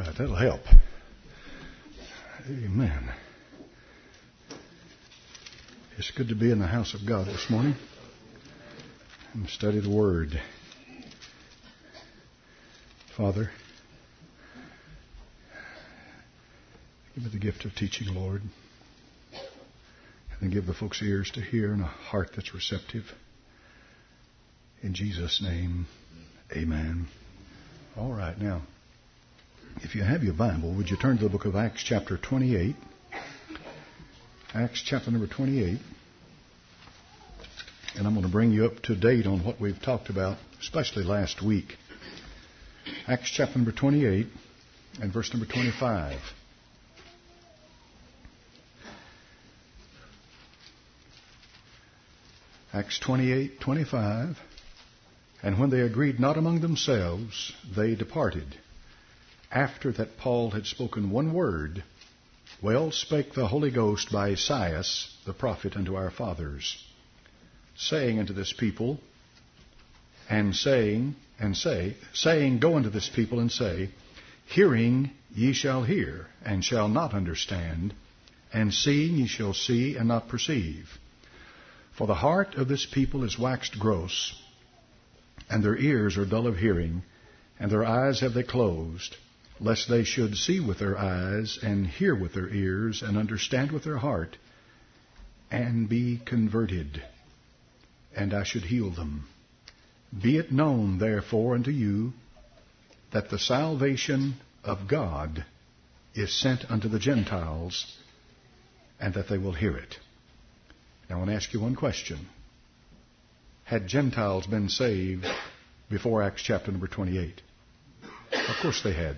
right, that'll help. Amen. It's good to be in the house of God this morning and study the Word. Father, give me the gift of teaching, Lord, and give the folks ears to hear and a heart that's receptive. In Jesus' name, amen. All right, now, if you have your Bible, would you turn to the book of Acts chapter 28? Acts chapter number 28. And I'm going to bring you up to date on what we've talked about, especially last week. Acts chapter number 28 and verse number 25. Acts 28:25. And when they agreed not among themselves, they departed. After that Paul had spoken one word, well spake the Holy Ghost by Esaias the prophet unto our fathers, saying unto this people, saying, go unto this people and say, hearing ye shall hear, and shall not understand, and seeing ye shall see, and not perceive. For the heart of this people is waxed gross, and their ears are dull of hearing, and their eyes have they closed, lest they should see with their eyes, and hear with their ears, and understand with their heart, and be converted, and I should heal them. Be it known, therefore, unto you, that the salvation of God is sent unto the Gentiles, and that they will hear it. Now I want to ask you one question. Had Gentiles been saved before Acts chapter number 28? Of course they had.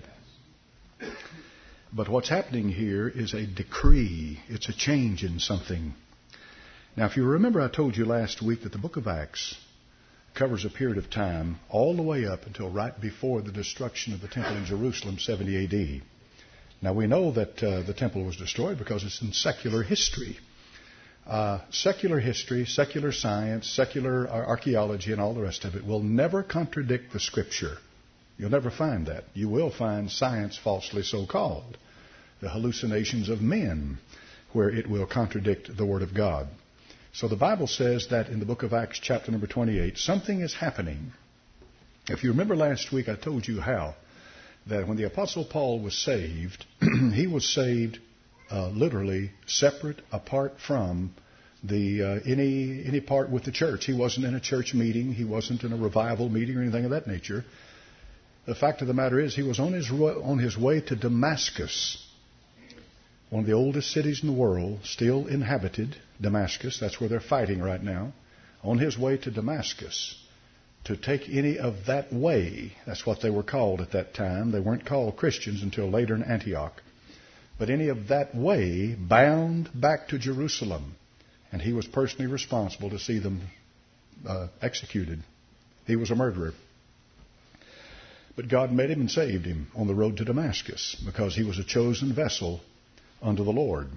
But what's happening here is a decree. It's a change in something. Now, if you remember, I told you last week that the book of Acts covers a period of time all the way up until right before the destruction of the temple in Jerusalem, 70 A.D. Now, we know that the temple was destroyed because it's in secular history. Secular history, secular science, secular archaeology, and all the rest of it will never contradict the Scripture. You'll never find that. You will find science falsely so-called, the hallucinations of men, where it will contradict the Word of God. So the Bible says that in the book of Acts, chapter number 28, something is happening. If you remember last week, I told you how that when the Apostle Paul was saved, he was saved literally separate, apart from the any part with the church. He wasn't in a church meeting. He wasn't in a revival meeting or anything of that nature. The fact of the matter is he was on his way to Damascus, one of the oldest cities in the world, still inhabited, Damascus. That's where they're fighting right now. On his way to Damascus to take any of that way. That's what they were called at that time. They weren't called Christians until later in Antioch. But any of that way bound back to Jerusalem. And he was personally responsible to see them executed. He was a murderer. But God met him and saved him on the road to Damascus because he was a chosen vessel unto the Lord.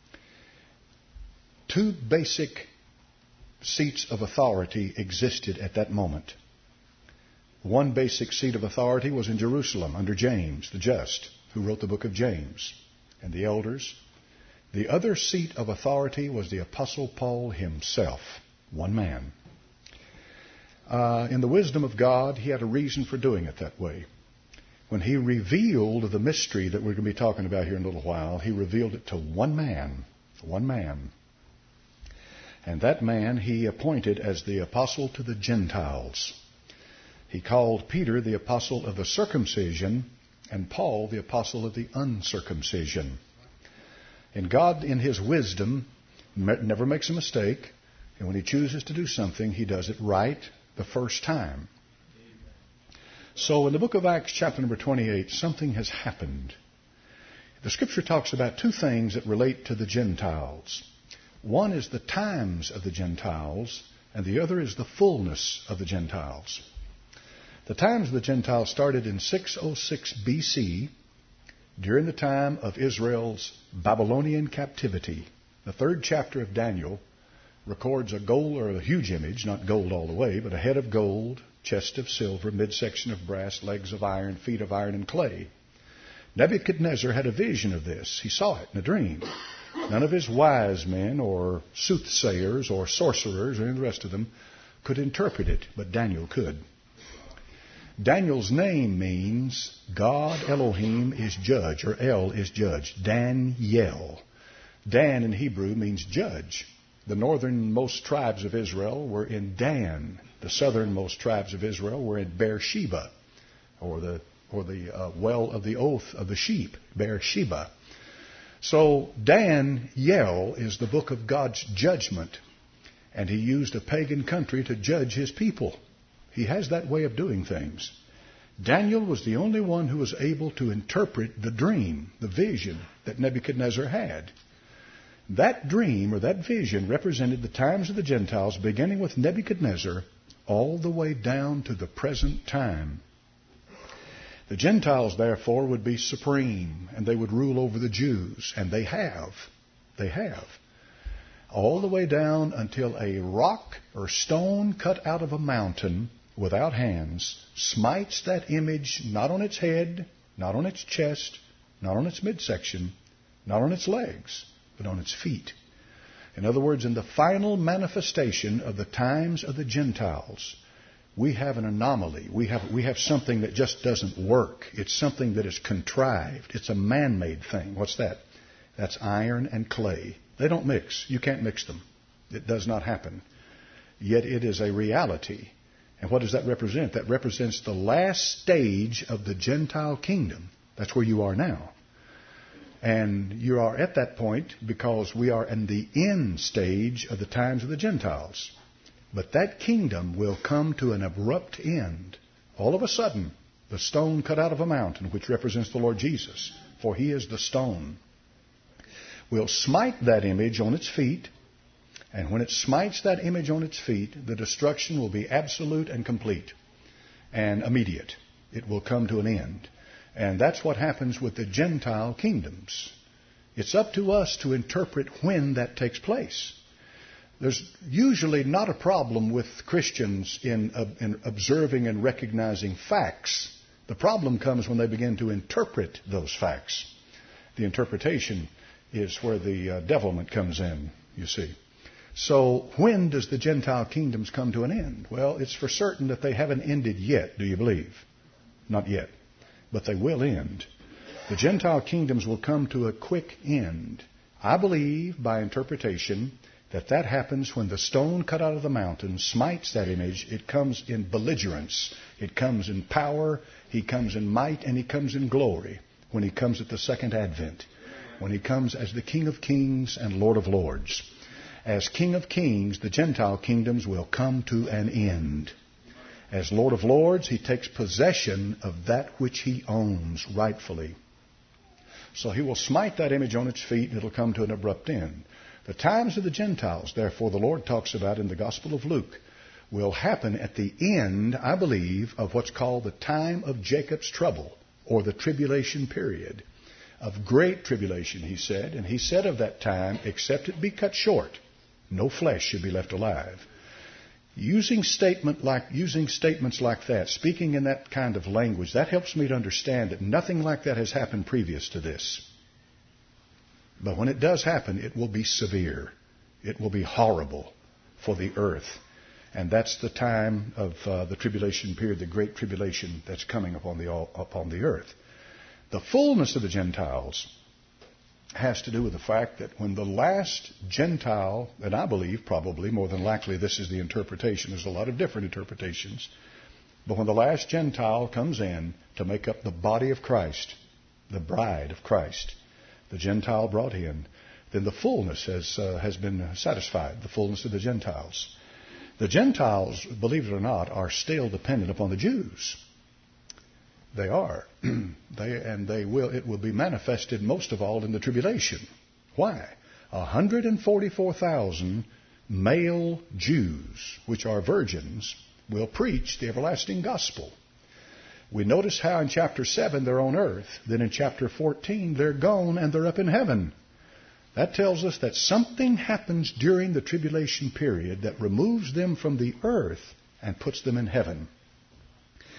Two basic seats of authority existed at that moment. One basic seat of authority was in Jerusalem under James, the just, who wrote the book of James, and the elders. The other seat of authority was the Apostle Paul himself, one man. In the wisdom of God, he had a reason for doing it that way. When he revealed the mystery that we're going to be talking about here in a little while, he revealed it to one man. One man. And that man he appointed as the apostle to the Gentiles. He called Peter the apostle of the circumcision and Paul the apostle of the uncircumcision. And God, in his wisdom, never makes a mistake. And when he chooses to do something, he does it right the first time. So in the book of Acts, chapter number 28, something has happened. The Scripture talks about two things that relate to the Gentiles. One is the times of the Gentiles, and the other is the fullness of the Gentiles. The times of the Gentiles started in 606 B.C., during the time of Israel's Babylonian captivity. The third chapter of Daniel records a gold, or a huge image, not gold all the way, but a head of gold, chest of silver, midsection of brass, legs of iron, feet of iron and clay. Nebuchadnezzar had a vision of this. He saw it in a dream. None of his wise men or soothsayers or sorcerers or any of the rest of them could interpret it, but Daniel could. Daniel's name means God Elohim is judge, or El is judge. Daniel. Dan in Hebrew means judge. The northernmost tribes of Israel were in Dan. The southernmost tribes of Israel were in Beersheba, or the well of the oath of the sheep, Beersheba. So Daniel is the book of God's judgment, and he used a pagan country to judge his people. He has that way of doing things. Daniel was the only one who was able to interpret the dream, the vision that Nebuchadnezzar had. That dream or that vision represented the times of the Gentiles, beginning with Nebuchadnezzar all the way down to the present time. The Gentiles, therefore, would be supreme, and they would rule over the Jews, and they have. They have. All the way down until a rock or stone cut out of a mountain without hands smites that image not on its head, not on its chest, not on its midsection, not on its legs, but on its feet. In other words, in the final manifestation of the times of the Gentiles, we have an anomaly. We have something that just doesn't work. It's something that is contrived. It's a man-made thing. What's that? That's iron and clay. They don't mix. You can't mix them. It does not happen. Yet it is a reality. And what does that represent? That represents the last stage of the Gentile kingdom. That's where you are now. And you are at that point because we are in the end stage of the times of the Gentiles. But that kingdom will come to an abrupt end. All of a sudden, the stone cut out of a mountain, which represents the Lord Jesus, for he is the stone, will smite that image on its feet. And when it smites that image on its feet, the destruction will be absolute and complete and immediate. It will come to an end. And that's what happens with the Gentile kingdoms. It's up to us to interpret when that takes place. There's usually not a problem with Christians in observing and recognizing facts. The problem comes when they begin to interpret those facts. The interpretation is where the devilment comes in, you see. So when does the Gentile kingdoms come to an end? Well, it's for certain that they haven't ended yet, do you believe? Not yet. But they will end. The Gentile kingdoms will come to a quick end. I believe, by interpretation, that happens when the stone cut out of the mountain smites that image. It comes in belligerence. It comes in power. He comes in might, and he comes in glory when he comes at the second advent, when he comes as the King of Kings and Lord of Lords. As King of Kings, the Gentile kingdoms will come to an end. As Lord of Lords, he takes possession of that which he owns rightfully. So he will smite that image on its feet, and it'll come to an abrupt end. The times of the Gentiles, therefore, the Lord talks about in the Gospel of Luke, will happen at the end, I believe, of what's called the time of Jacob's trouble, or the tribulation period. Of great tribulation, he said. And he said of that time, except it be cut short, no flesh should be left alive. Using statements like that, speaking in that kind of language, that helps me to understand that nothing like that has happened previous to this. But when it does happen, it will be severe. It will be horrible for the earth. And that's the time of the tribulation period, the great tribulation that's coming upon the earth. The fullness of the Gentiles has to do with the fact that when the last Gentile, and I believe probably more than likely this is the interpretation, there's a lot of different interpretations, but when the last Gentile comes in to make up the body of Christ, the bride of Christ, the Gentile brought in, then the fullness has been satisfied, the fullness of the Gentiles. The Gentiles, believe it or not, are still dependent upon the Jews. They are. It will be manifested most of all in the tribulation. Why? 144,000 male Jews, which are virgins, will preach the everlasting gospel. We notice how in chapter 7 they're on earth. Then in chapter 14 they're gone and they're up in heaven. That tells us that something happens during the tribulation period that removes them from the earth and puts them in heaven.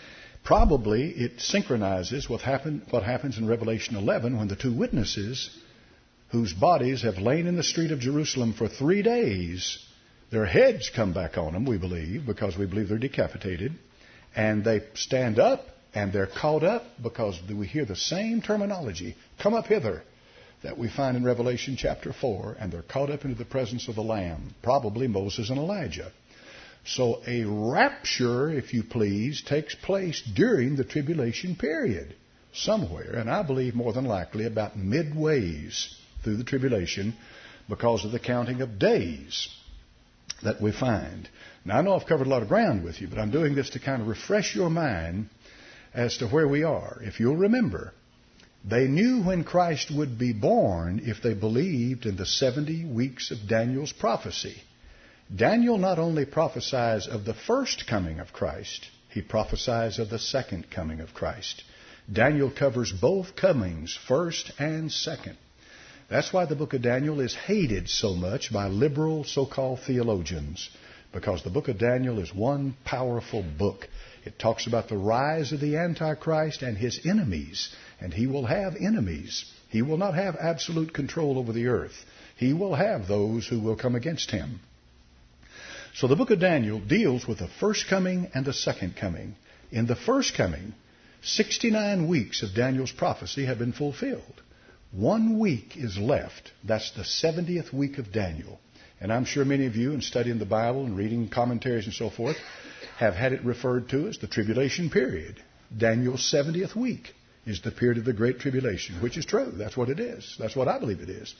Probably it synchronizes what happens in Revelation 11 when the two witnesses whose bodies have lain in the street of Jerusalem for 3 days, their heads come back on them, we believe, because we believe they're decapitated, and they stand up and they're caught up because we hear the same terminology, come up hither, that we find in Revelation chapter 4, and they're caught up into the presence of the Lamb, probably Moses and Elijah. So a rapture, if you please, takes place during the tribulation period, somewhere, and I believe more than likely about midways through the tribulation because of the counting of days that we find. Now, I know I've covered a lot of ground with you, but I'm doing this to kind of refresh your mind as to where we are. If you'll remember, they knew when Christ would be born if they believed in the 70 weeks of Daniel's prophecy. Daniel not only prophesies of the first coming of Christ, he prophesies of the second coming of Christ. Daniel covers both comings, first and second. That's why the book of Daniel is hated so much by liberal so-called theologians, because the book of Daniel is one powerful book. It talks about the rise of the Antichrist and his enemies, and he will have enemies. He will not have absolute control over the earth. He will have those who will come against him. So the book of Daniel deals with the first coming and the second coming. In the first coming, 69 weeks of Daniel's prophecy have been fulfilled. 1 week is left. That's the 70th week of Daniel. And I'm sure many of you, in studying the Bible and reading commentaries and so forth, have had it referred to as the tribulation period. Daniel's 70th week is the period of the Great Tribulation, which is true. That's what it is. That's what I believe it is.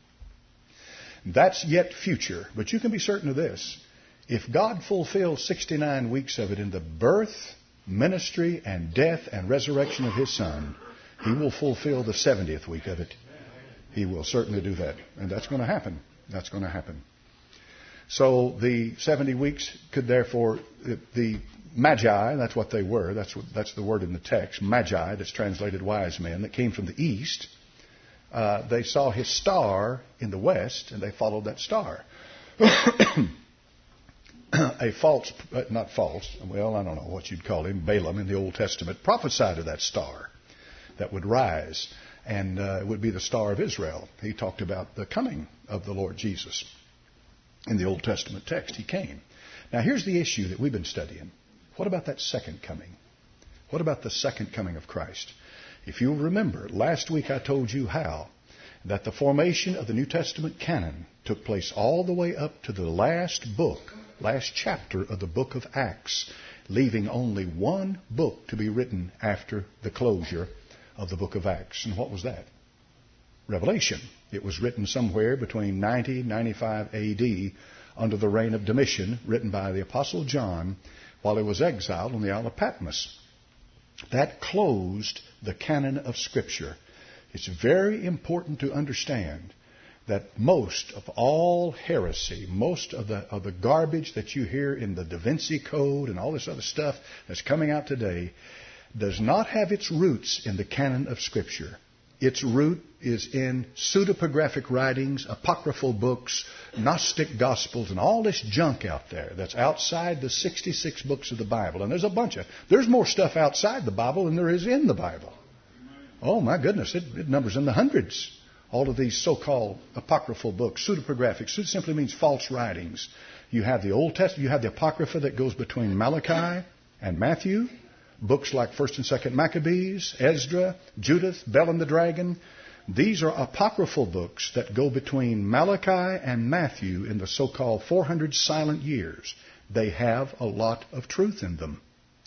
That's yet future. But you can be certain of this. If God fulfills 69 weeks of it in the birth, ministry, and death and resurrection of His Son, He will fulfill the 70th week of it. He will certainly do that. And that's going to happen. That's going to happen. So the 70 weeks could therefore, the Magi, that's what they were. That's the word in the text. Magi, that's translated wise men, that came from the east. They saw His star in the west, and they followed that star. A false, not false, well, I don't know what you'd call him, Balaam in the Old Testament, prophesied of that star that would rise, and it would be the star of Israel. He talked about the coming of the Lord Jesus. In the Old Testament text, He came. Now, here's the issue that we've been studying. What about that second coming? What about the second coming of Christ? If you'll remember, last week I told you how that the formation of the New Testament canon took place all the way up to the last chapter of the book of Acts, leaving only one book to be written after the closure of the book of Acts. And what was that? Revelation. It was written somewhere between 90 and 95 A.D. under the reign of Domitian, written by the Apostle John while he was exiled on the Isle of Patmos. That closed the canon of Scripture. It's very important to understand that most of all heresy, most of the garbage that you hear in the Da Vinci Code and all this other stuff that's coming out today does not have its roots in the canon of Scripture. Its root is in pseudepigraphic writings, apocryphal books, Gnostic Gospels, and all this junk out there that's outside the 66 books of the Bible. And there's more stuff outside the Bible than there is in the Bible. Oh, my goodness, it numbers in the hundreds. All of these so-called apocryphal books, pseudepigraphic. Pseudo simply means false writings. You have the Old Testament, you have the Apocrypha that goes between Malachi and Matthew. Books like 1st and 2nd Maccabees, Ezra, Judith, Bel and the Dragon. These are apocryphal books that go between Malachi and Matthew in the so-called 400 silent years. They have a lot of truth in them.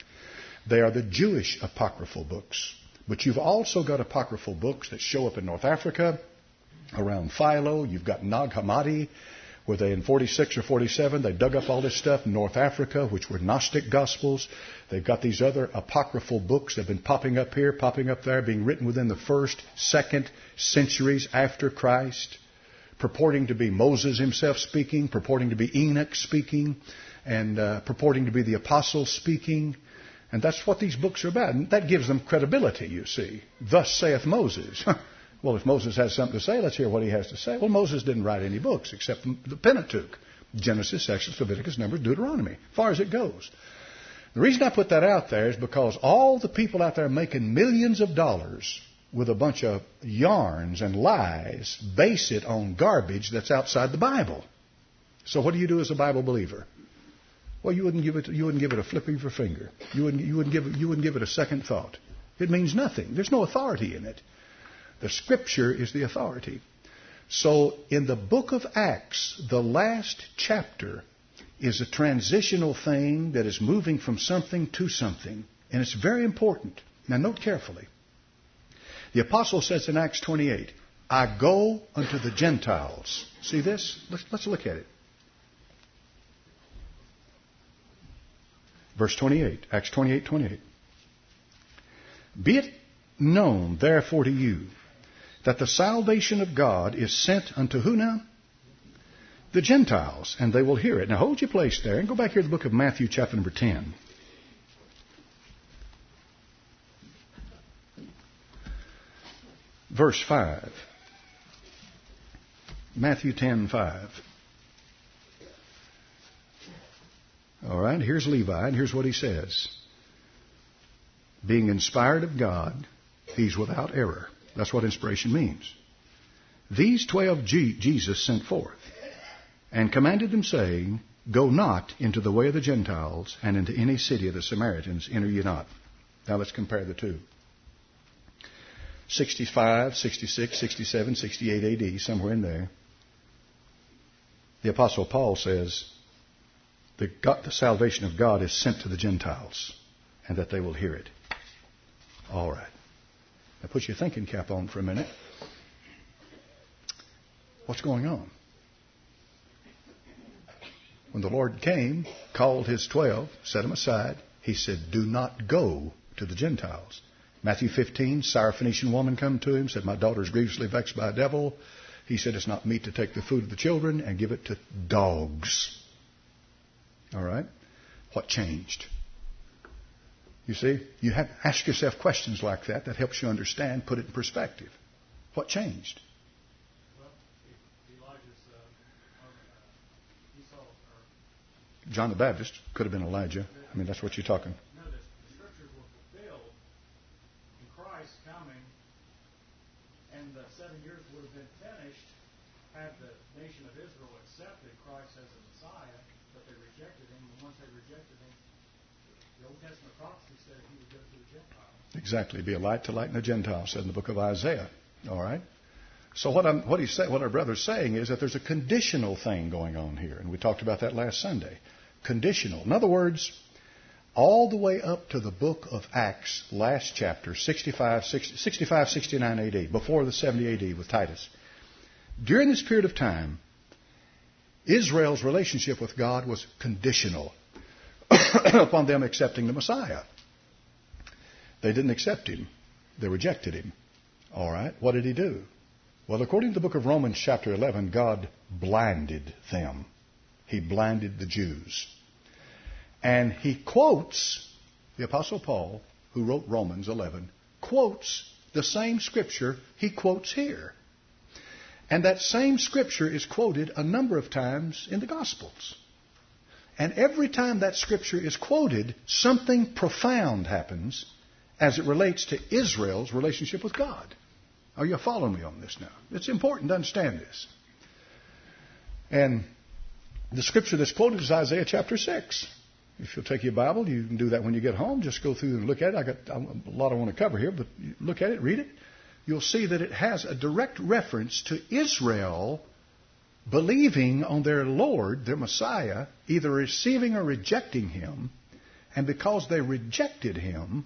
They are the Jewish apocryphal books. But you've also got apocryphal books that show up in North Africa, around Philo. You've got Nag Hammadi, where they in 46 or 47, they dug up all this stuff in North Africa, which were Gnostic Gospels. They've got these other apocryphal books that have been popping up here, popping up there, being written within the 1st, 2nd centuries after Christ, purporting to be Moses himself speaking, purporting to be Enoch speaking, and purporting to be the apostles speaking. And that's what these books are about. And that gives them credibility, you see. Thus saith Moses. Well, if Moses has something to say, let's hear what he has to say. Well, Moses didn't write any books except the Pentateuch. Genesis, Exodus, Leviticus, Numbers, Deuteronomy. As far as it goes. The reason I put that out there is because all the people out there making millions of dollars with a bunch of yarns and lies base it on garbage that's outside the Bible. So what do you do as a Bible believer? Well, you wouldn't give it a flip of your finger. You wouldn't give it a second thought. It means nothing. There's no authority in it. The Scripture is the authority. So in the book of Acts, the last chapter is a transitional thing that is moving from something to something. And it's very important. Now note carefully. The apostle says in Acts 28, I go unto the Gentiles. See this? Let's look at it. Verse 28, Acts 28:28. Be it known, therefore, to you, that the salvation of God is sent unto who now? The Gentiles, and they will hear it. Now hold your place there and go back here to the book of Matthew, chapter number 10. Verse 5. Matthew 10:5. All right, here's Levi, and here's what he says. Being inspired of God, he's without error. That's what inspiration means. These 12 Jesus sent forth, and commanded them, saying, Go not into the way of the Gentiles, and into any city of the Samaritans enter ye not. Now let's compare the two. 65, 66, 67, 68 AD, somewhere in there. The Apostle Paul says, the salvation of God is sent to the Gentiles, and that they will hear it. All right. Now put your thinking cap on for a minute. What's going on? When the Lord came, called his 12, set them aside, he said, do not go to the Gentiles. Matthew 15, Syrophoenician woman come to him, said, my daughter is grievously vexed by a devil. He said, it's not meet to take the food of the children and give it to dogs. All right? What changed? You see, you have to ask yourself questions like that. That helps you understand, put it in perspective. What changed? Well, Elijah's John the Baptist could have been Elijah. I mean, that's what you're talking. No, the scriptures were fulfilled in Christ coming, and the 7 years would have been finished had the nation of Israel accepted Christ as a Messiah, but they rejected him. And once they rejected him, the Old Testament prophecy said he would go to the Gentiles. Exactly. Be a light to lighten the Gentiles, said in the book of Isaiah. All right? So what our brother's saying is that there's a conditional thing going on here. And we talked about that last Sunday. Conditional. In other words, all the way up to the book of Acts, last chapter, 65, 69 AD, before the 70 AD with Titus. During this period of time, Israel's relationship with God was conditional upon them accepting the Messiah. They didn't accept him. They rejected him. All right. What did he do? Well, according to the book of Romans chapter 11, God blinded them. He blinded the Jews. And he quotes, the Apostle Paul, who wrote Romans 11, quotes the same scripture he quotes here. And that same scripture is quoted a number of times in the Gospels. And every time that scripture is quoted, something profound happens as it relates to Israel's relationship with God. Are you following me on this now? It's important to understand this. And the scripture that's quoted is Isaiah chapter 6. If you'll take your Bible, you can do that when you get home. Just go through and look at it. I got a lot I want to cover here, but look at it, read it. You'll see that it has a direct reference to Israel believing on their Lord, their Messiah, either receiving or rejecting him. And because they rejected him,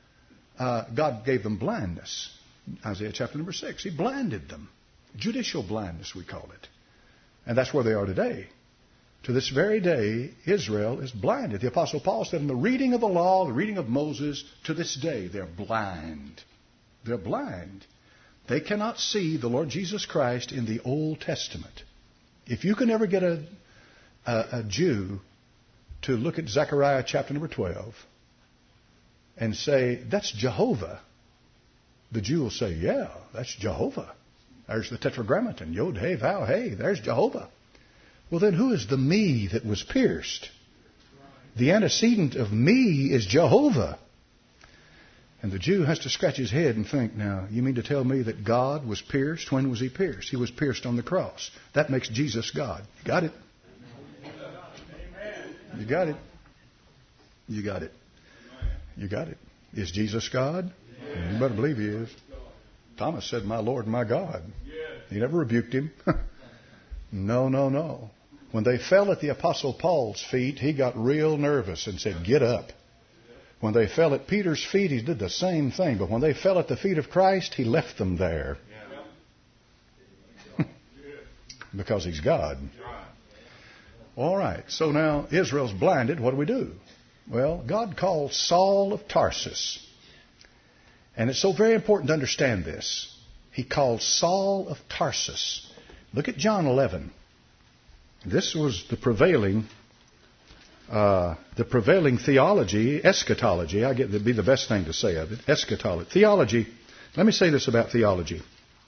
God gave them blindness. Isaiah chapter number 6. He blinded them. Judicial blindness, we call it. And that's where they are today. To this very day, Israel is blinded. The Apostle Paul said in the reading of the law, the reading of Moses, to this day, they're blind. They're blind. They cannot see the Lord Jesus Christ in the Old Testament. If you can ever get a Jew to look at Zechariah chapter number 12 and say, that's Jehovah, the Jew will say, yeah, that's Jehovah. There's the Tetragrammaton, Yod, Hey, Vav, Hey, there's Jehovah. Well, then who is the me that was pierced? The antecedent of me is Jehovah. And the Jew has to scratch his head and think, now, you mean to tell me that God was pierced? When was he pierced? He was pierced on the cross. That makes Jesus God. You got it? You got it. You got it. You got it. Is Jesus God? You better believe he is. Thomas said, my Lord and my God. He never rebuked him. No, no, no. When they fell at the Apostle Paul's feet, he got real nervous and said, get up. When they fell at Peter's feet, he did the same thing. But when they fell at the feet of Christ, he left them there. Because he's God. All right. So now Israel's blinded. What do? Well, God called Saul of Tarsus. And it's so very important to understand this. He called Saul of Tarsus. Look at John 11. This was the prevailing theology, eschatology. I get that'd be the best thing to say of it. Eschatology. Theology. Let me say this about theology.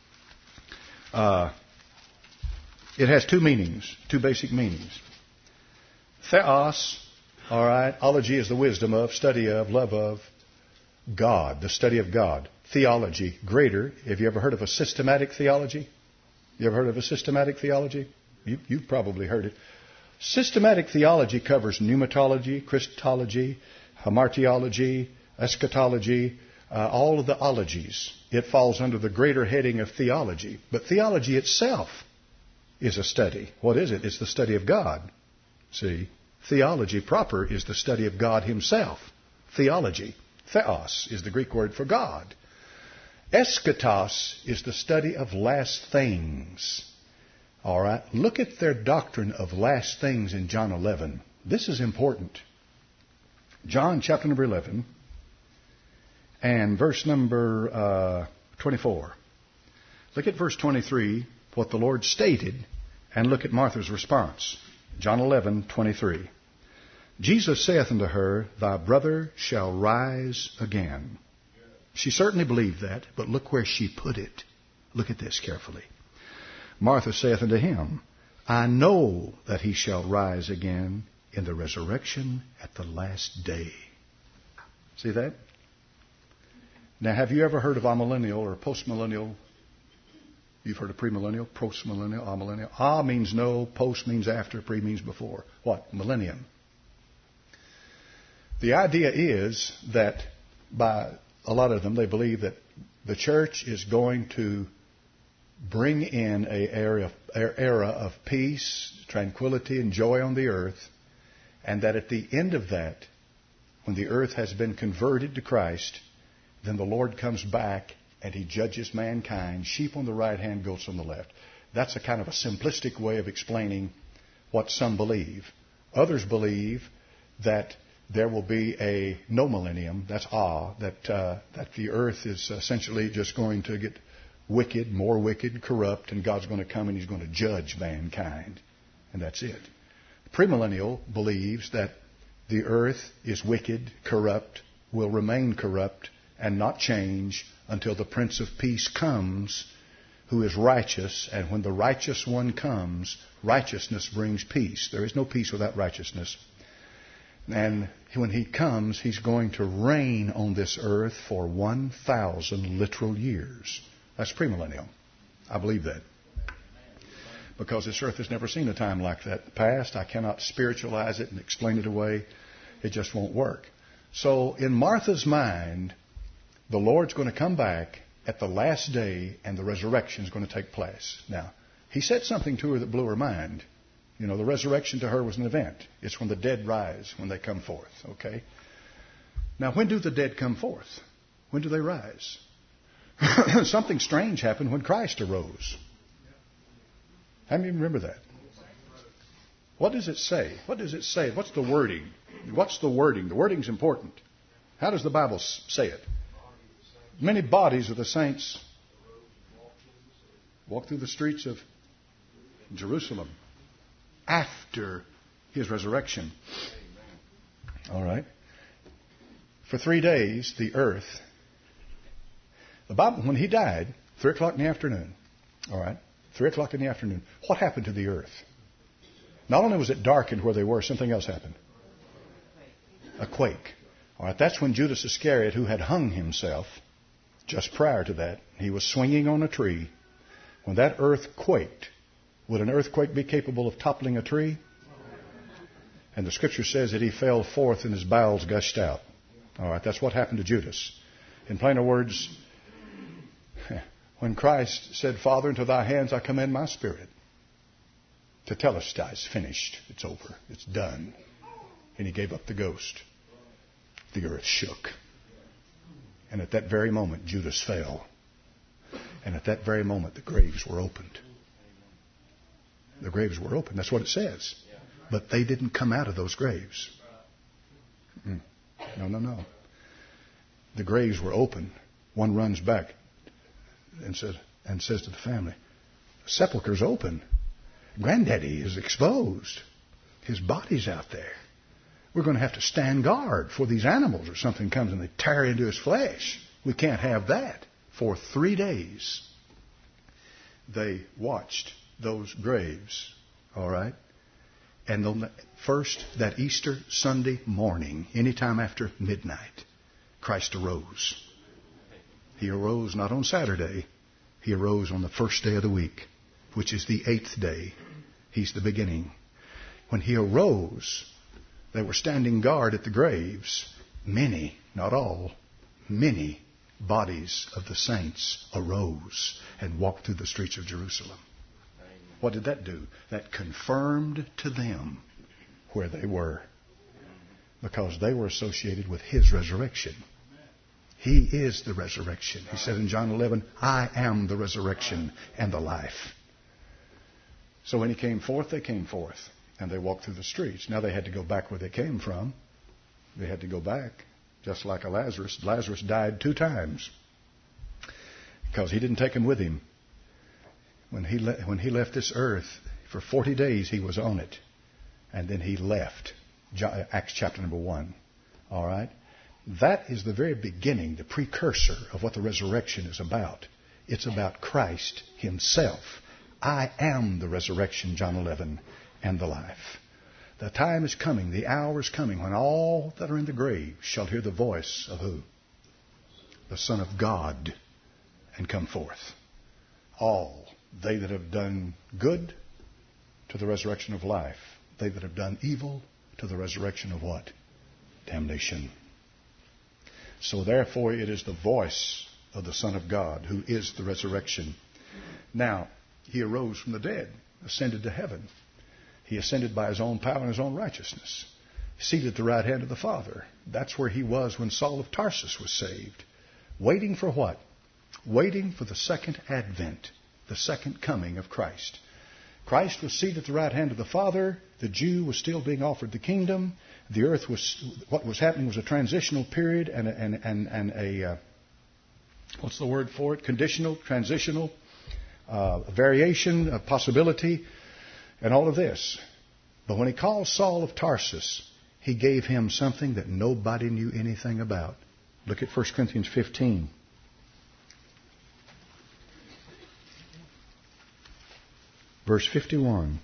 It has two meanings, two basic meanings. Theos, all right. Ology is the wisdom of, study of, love of God, the study of God. Theology, greater. Have you ever heard of a systematic theology? You ever heard of a systematic theology? You've probably heard it. Systematic theology covers pneumatology, Christology, hamartiology, eschatology, all of the ologies. It falls under the greater heading of theology. But theology itself is a study. What is it? It's the study of God. See, theology proper is the study of God himself. Theology. Theos is the Greek word for God. Eschatos is the study of last things. All right. Look at their doctrine of last things in John 11. This is important. John chapter number 11 and verse number 24. Look at verse 23, what the Lord stated, and look at Martha's response. John 11:23. Jesus saith unto her, thy brother shall rise again. She certainly believed that, but look where she put it. Look at this carefully. Martha saith unto him, I know that he shall rise again in the resurrection at the last day. See that? Now, have you ever heard of amillennial or postmillennial? You've heard of premillennial, postmillennial, amillennial. A means no, post means after, pre means before. What? Millennium. The idea is that by a lot of them, they believe that the church is going to bring in an era of peace, tranquility, and joy on the earth, and that at the end of that, when the earth has been converted to Christ, then the Lord comes back and he judges mankind, sheep on the right hand, goats on the left. That's a kind of a simplistic way of explaining what some believe. Others believe that there will be a no millennium, that's that the earth is essentially just going to get wicked, more wicked, corrupt, and God's going to come and he's going to judge mankind. And that's it. Premillennial believes that the earth is wicked, corrupt, will remain corrupt, and not change until the Prince of Peace comes, who is righteous. And when the righteous one comes, righteousness brings peace. There is no peace without righteousness. And when he comes, he's going to reign on this earth for 1,000 literal years. That's premillennial. I believe that. Because this earth has never seen a time like that in the past. I cannot spiritualize it and explain it away. It just won't work. So in Martha's mind, the Lord's going to come back at the last day and the resurrection is going to take place. Now, he said something to her that blew her mind. You know, the resurrection to her was an event. It's when the dead rise, when they come forth. Okay? Now, when do the dead come forth? When do they rise? Something strange happened when Christ arose. How many remember that? What does it say? What does it say? What's the wording? What's the wording? The wording's important. How does the Bible say it? Many bodies of the saints walk through the streets of Jerusalem after his resurrection. All right. For 3 days, the earth, the Bible, when he died, 3 o'clock in the afternoon, all right, 3 o'clock in the afternoon, what happened to the earth? Not only was it darkened where they were, something else happened. A quake. All right, that's when Judas Iscariot, who had hung himself just prior to that, he was swinging on a tree. When that earth quaked, would an earthquake be capable of toppling a tree? And the Scripture says that he fell forth and his bowels gushed out. All right, that's what happened to Judas. In plainer words, when Christ said, Father, into thy hands I commend my spirit, tetelestai, is finished. It's over. It's done. And he gave up the ghost. The earth shook. And at that very moment, Judas fell. And at that very moment, the graves were opened. The graves were opened. That's what it says. But they didn't come out of those graves. No. The graves were open. One runs back and says to the family, the sepulchre's open. Granddaddy is exposed. His body's out there. We're going to have to stand guard for these animals or something comes and they tear into his flesh. We can't have that. For 3 days, they watched those graves. All right? And on that Easter Sunday morning, anytime after midnight, Christ arose. He arose not on Saturday. He arose on the first day of the week, which is the 8th day. He's the beginning. When he arose, they were standing guard at the graves. Many, not all, many bodies of the saints arose and walked through the streets of Jerusalem. What did that do? That confirmed to them where they were, because they were associated with his resurrection. He is the resurrection. He said in John 11, I am the resurrection and the life. So when he came forth, they came forth. And they walked through the streets. Now they had to go back where they came from. They had to go back. Just like Lazarus. Lazarus died 2 times. Because he didn't take him with him. When he left this earth, for 40 days he was on it. And then he left. Acts chapter number 1. All right? That is the very beginning, the precursor of what the resurrection is about. It's about Christ himself. I am the resurrection, John 11, and the life. The time is coming, the hour is coming, when all that are in the grave shall hear the voice of who? The Son of God, and come forth. All, they that have done good, to the resurrection of life. They that have done evil, to the resurrection of what? Damnation. So therefore it is the voice of the Son of God, who is the resurrection. Now, he arose from the dead, ascended to heaven. He ascended by his own power and his own righteousness. Seated at the right hand of the Father. That's where he was when Saul of Tarsus was saved. Waiting for what? Waiting for the second advent, the second coming of Christ. Christ was seated at the right hand of the Father. The Jew was still being offered the kingdom. The earth was, what was happening was a transitional period and a what's the word for it? Conditional, transitional, variation, a possibility, and all of this. But when he called Saul of Tarsus, he gave him something that nobody knew anything about. Look at 1 Corinthians 15. Verse 51.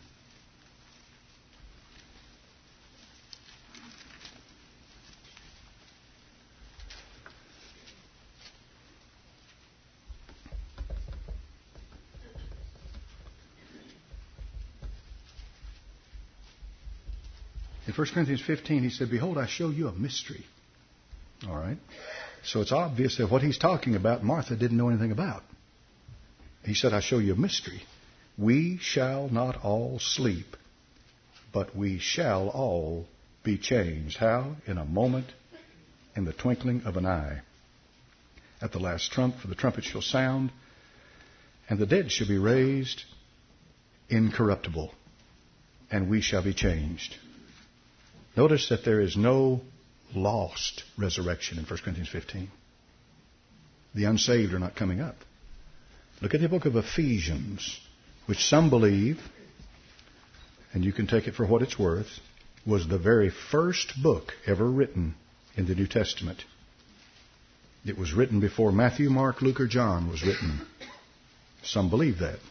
In 1 Corinthians 15, he said, Behold, I show you a mystery. All right. So it's obvious that what he's talking about, Martha didn't know anything about. He said, I show you a mystery. We shall not all sleep, but we shall all be changed. How? In a moment, in the twinkling of an eye. At the last trump, for the trumpet shall sound, and the dead shall be raised incorruptible, and we shall be changed. Notice that there is no lost resurrection in 1 Corinthians 15. The unsaved are not coming up. Look at the book of Ephesians, which some believe, and you can take it for what it's worth, was the very first book ever written in the New Testament. It was written before Matthew, Mark, Luke, or John was written. Some believe that.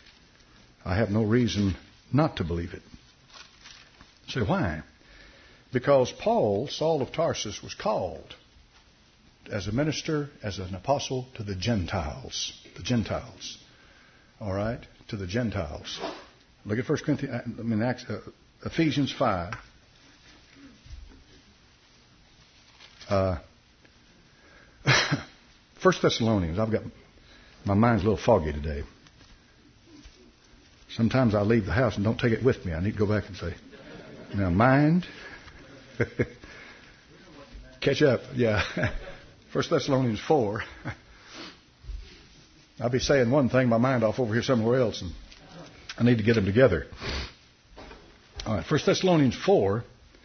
I have no reason not to believe it. So why? Because Paul, Saul of Tarsus, was called as a minister, as an apostle to the Gentiles. The Gentiles. All right? To the Gentiles. Look at Ephesians 5. 1 Thessalonians. My mind's a little foggy today. Sometimes I leave the house and don't take it with me. I need to go back and say, now mind, catch up. Yeah. 1 Thessalonians 4. I'll be saying one thing, my mind off over here somewhere else, and I need to get them together. All right, 1 Thessalonians 4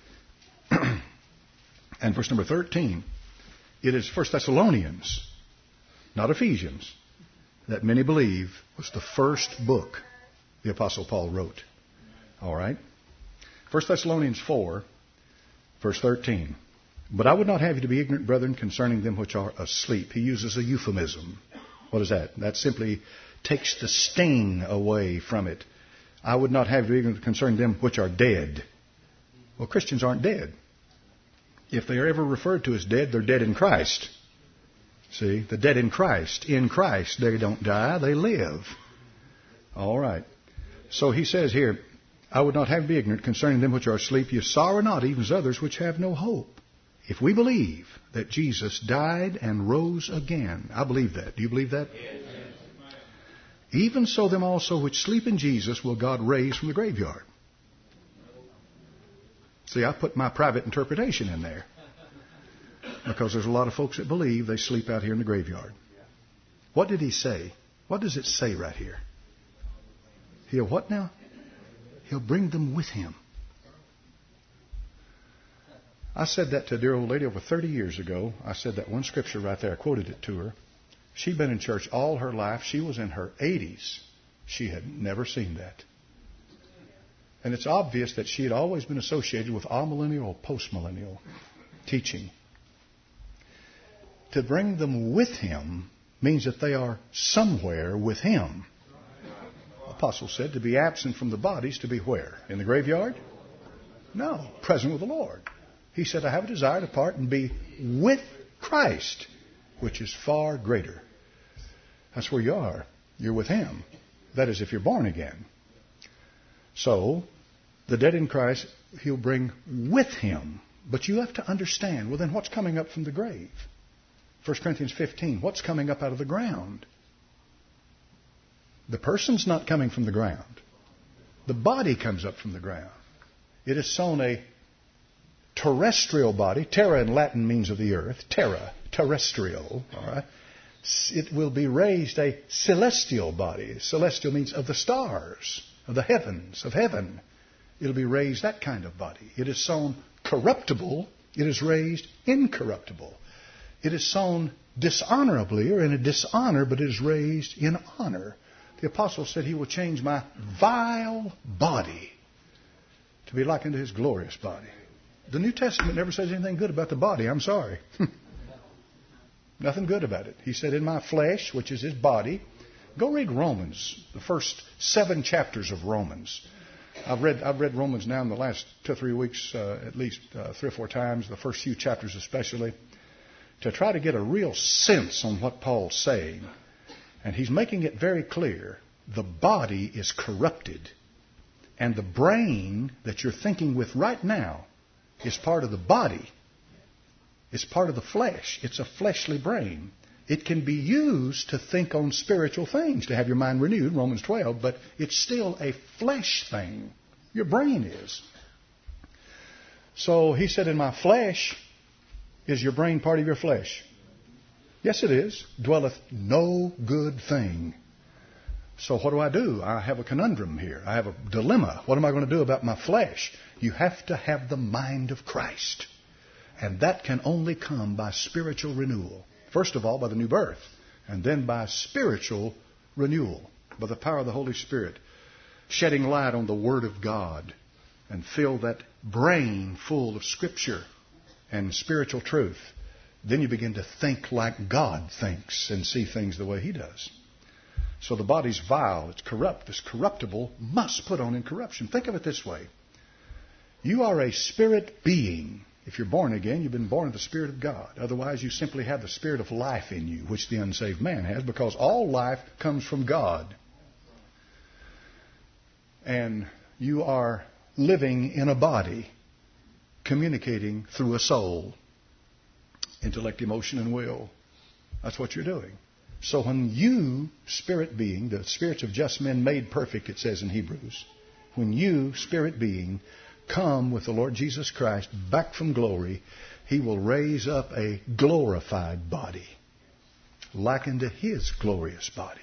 and verse number 13. It is 1 Thessalonians, not Ephesians, that many believe was the first book the Apostle Paul wrote. All right? 1 Thessalonians 4, verse 13. But I would not have you to be ignorant, brethren, concerning them which are asleep. He uses a euphemism. What is that? That simply takes the sting away from it. I would not have you ignorant concerning them which are dead. Well, Christians aren't dead. If they are ever referred to as dead, they're dead in Christ. See? The dead in Christ. In Christ, they don't die, they live. All right. So he says here, I would not have you be ignorant concerning them which are asleep. You sorrow not, even as others which have no hope. If we believe that Jesus died and rose again, I believe that. Do you believe that? Yes. Even so them also which sleep in Jesus will God raise from the graveyard. See, I put my private interpretation in there. Because there's a lot of folks that believe they sleep out here in the graveyard. What did he say? What does it say right here? He'll what now? He'll bring them with him. I said that to a dear old lady over 30 years ago. I said that one scripture right there. I quoted it to her. She'd been in church all her life. She was in her 80s. She had never seen that. And it's obvious that she had always been associated with amillennial or postmillennial teaching. To bring them with him means that they are somewhere with him. The apostle said to be absent from the bodies, to be where? In the graveyard? No, present with the Lord. He said, I have a desire to part and be with Christ, which is far greater. That's where you are. You're with him. That is, if you're born again. So, the dead in Christ, he'll bring with him. But you have to understand, well then what's coming up from the grave? 1 Corinthians 15, what's coming up out of the ground? The person's not coming from the ground. The body comes up from the ground. It is sown a terrestrial body. Terra in Latin means of the earth. Terra, terrestrial. All right. It will be raised a celestial body. Celestial means of the stars, of the heavens, of heaven. It'll be raised that kind of body. It is sown corruptible. It is raised incorruptible. It is sown dishonorably or in a dishonor, but it is raised in honor. The apostle said he will change my vile body to be like unto his glorious body. The New Testament never says anything good about the body. I'm sorry. Nothing good about it. He said, in my flesh, which is his body. Go read Romans, the first 7 chapters of Romans. I've read Romans now in the last 2 or 3 weeks, at least 3 or 4 times, the first few chapters especially, to try to get a real sense on what Paul's saying. And he's making it very clear. The body is corrupted. And the brain that you're thinking with right now is part of the body. It's part of the flesh. It's a fleshly brain. It can be used to think on spiritual things, to have your mind renewed, Romans 12, but it's still a flesh thing. Your brain is. So he said, in my flesh, is your brain part of your flesh? Yes, it is. Dwelleth no good thing. So what do? I have a conundrum here. I have a dilemma. What am I going to do about my flesh? You have to have the mind of Christ. And that can only come by spiritual renewal. First of all, by the new birth. And then by spiritual renewal. By the power of the Holy Spirit. Shedding light on the Word of God. And fill that brain full of Scripture and spiritual truth. Then you begin to think like God thinks and see things the way He does. So the body's vile, it's corrupt. This corruptible must put on incorruption. Think of it this way. You are a spirit being. If you're born again, you've been born of the Spirit of God. Otherwise, you simply have the spirit of life in you, which the unsaved man has, because all life comes from God. And you are living in a body, communicating through a soul, intellect, emotion, and will. That's what you're doing. So when you, spirit being, the spirits of just men made perfect, it says in Hebrews, when you, spirit being, come with the Lord Jesus Christ back from glory, He will raise up a glorified body, like unto His glorious body.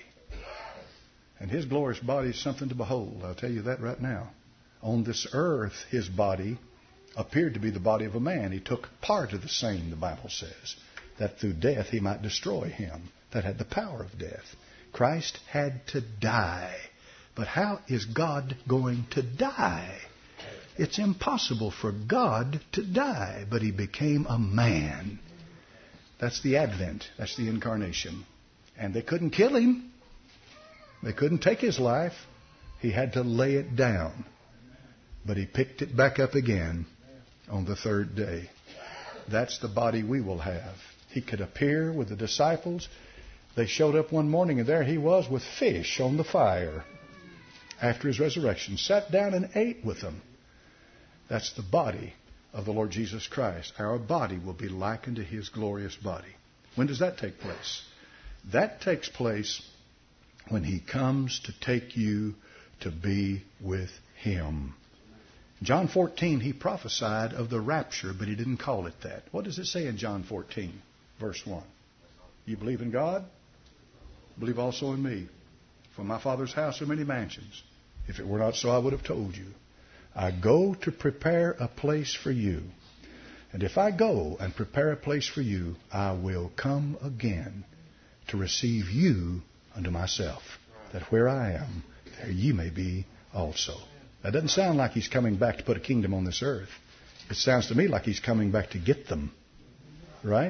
And His glorious body is something to behold. I'll tell you that right now. On this earth, His body appeared to be the body of a man. He took part of the same, the Bible says, that through death He might destroy him that had the power of death. Christ had to die. But how is God going to die? It's impossible for God to die, but He became a man. That's the Advent. That's the incarnation. And they couldn't kill Him. They couldn't take His life. He had to lay it down. But He picked it back up again on the third day. That's the body we will have. He could appear with the disciples. They showed up one morning, and there He was with fish on the fire after His resurrection. Sat down and ate with them. That's the body of the Lord Jesus Christ. Our body will be likened to His glorious body. When does that take place? That takes place when He comes to take you to be with Him. John 14, He prophesied of the rapture, but He didn't call it that. What does it say in John 14, verse 1? You believe in God? Believe also in me. For my Father's house are many mansions. If it were not so, I would have told you. I go to prepare a place for you. And if I go and prepare a place for you, I will come again to receive you unto myself, that where I am, there ye may be also. That doesn't sound like He's coming back to put a kingdom on this earth. It sounds to me like He's coming back to get them. Right?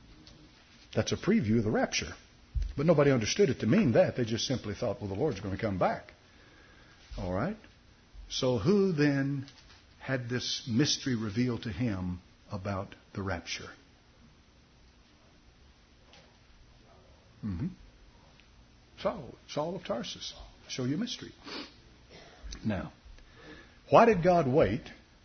That's a preview of the rapture. But nobody understood it to mean that. They just simply thought, well, the Lord's going to come back. All right? So who then had this mystery revealed to him about the rapture? Saul of Tarsus. I'll show you a mystery. Now, why did God wait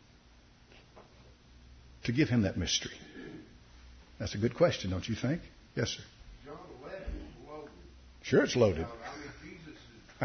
to give him that mystery? That's a good question, don't you think? Yes, sir. John 11 is loaded. Sure, it's loaded. Jesus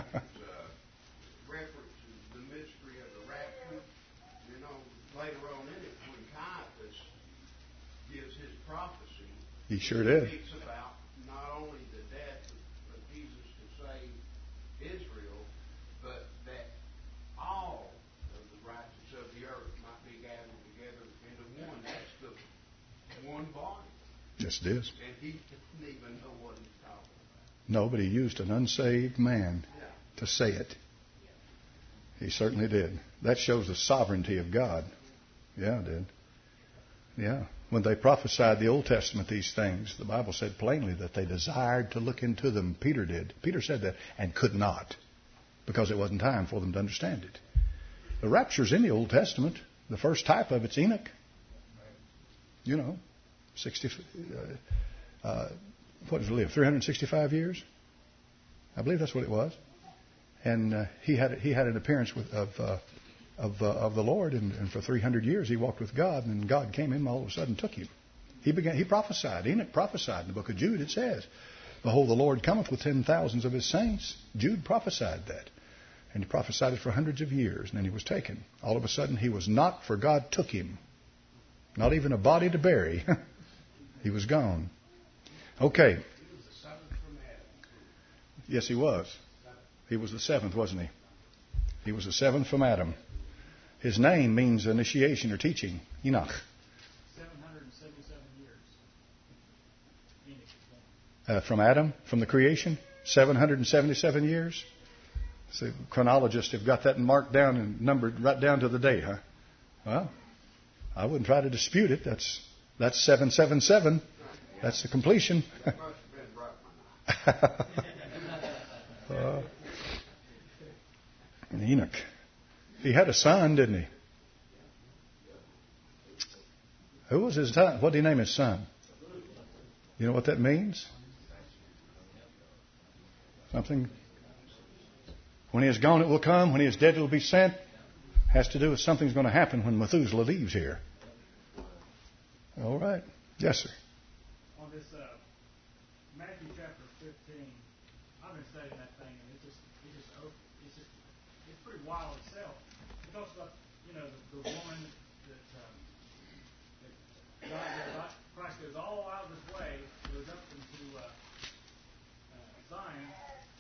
references the mystery of the rapture. Later on in it, when Caiaphas gives his prophecy, he sure did. He speaks about not only the death of Jesus to save Israel, but that all of the righteous of the earth might be gathered together into one. That's the one body. Yes, it is. And he didn't even know what he's talking about. No, but he used an unsaved man to say it. He certainly did. That shows the sovereignty of God. Yeah, it did. Yeah. When they prophesied the Old Testament these things, the Bible said plainly that they desired to look into them. Peter did. Peter said that and could not, because it wasn't time for them to understand it. The rapture's in the Old Testament. The first type of it's Enoch. 60. What did he live? 365 years? I believe that's what it was. And he had an appearance of the Lord, and for 300 years he walked with God, and God came in and all of a sudden took him. He prophesied. Enoch prophesied in the book of Jude. It says, "Behold, the Lord cometh with 10,000s of His saints." Jude prophesied that. And he prophesied it for hundreds of years, and then he was taken. All of a sudden he was not, for God took him. Not even a body to bury. He was gone. Okay. He was the seventh from Adam. Yes, he was. He was the seventh, wasn't he? He was the seventh from Adam. His name means initiation or teaching. Enoch. 777 years. Enoch is born. From Adam, from the creation, 777 years. So chronologists have got that marked down and numbered right down to the date, huh? Well, I wouldn't try to dispute it. That's 777. That's the completion. Must have been right. Enoch. He had a son, didn't he? Who was his son? What did he name his son? You know what that means? Something. When he is gone, it will come. When he is dead, it will be sent. Has to do with something's going to happen when Methuselah leaves here. All right. Yes, sir. On this Matthew chapter 15, I've been studying that thing, and it's pretty wild itself. It talks about, the woman that Christ goes all out of his way, goes up into Zion,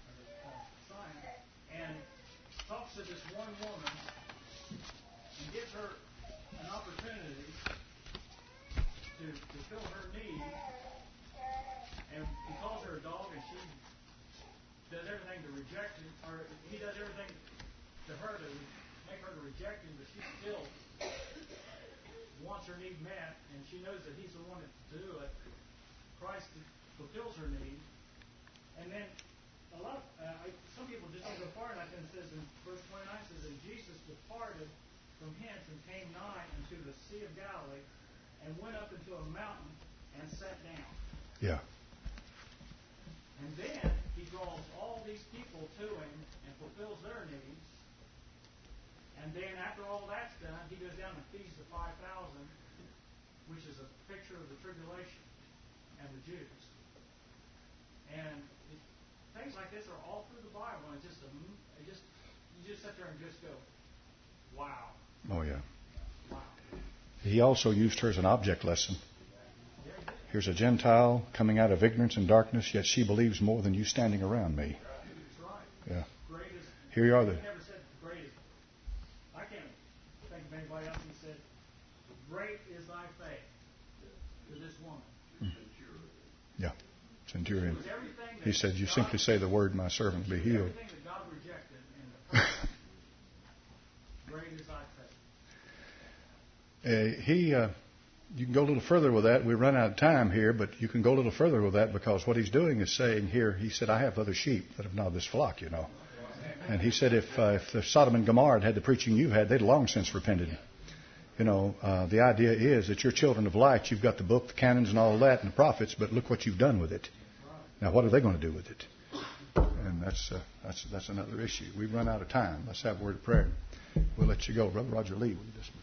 and talks to this one woman and gives her an opportunity to fulfill her need. And he calls her a dog, and she does everything to reject him, or he does everything to her to make her to reject him, but she still wants her need met, and she knows that he's the one to do it. Christ fulfills her need, and then some people just don't go far enough. And it says in verse 29, it says, "And Jesus departed from hence and came nigh unto the Sea of Galilee, and went up into a mountain and sat down." Yeah. And then he draws all these people to him and fulfills their needs. And then after all that's done, he goes down and feeds the 5,000, which is a picture of the tribulation and the Jews. And things like this are all through the Bible, and you just sit there and just go, wow. Oh, yeah. Wow. He also used her as an object lesson. Here's a Gentile coming out of ignorance and darkness, yet she believes more than you standing around me. That's right. Yeah. Greatest. Here you are. He never said greatest. I can't think of anybody else who said, "Great is thy faith," to this woman. Yeah. Centurion. It was everything that He said, "You simply say the word, my servant will be healed." Everything that God rejected in the first. Great is thy faith. You can go a little further with that. We run out of time here, but you can go a little further with that, because what he's doing is saying here, he said, "I have other sheep that have not this flock, And he said, if the Sodom and Gomorrah had the preaching you had, they'd long since repented. The idea is that you're children of light. You've got the book, the canons, and all that, and the prophets, but look what you've done with it. Now, what are they going to do with it? And that's another issue. We've run out of time. Let's have a word of prayer. We'll let you go. Brother Roger Lee, will you dismiss?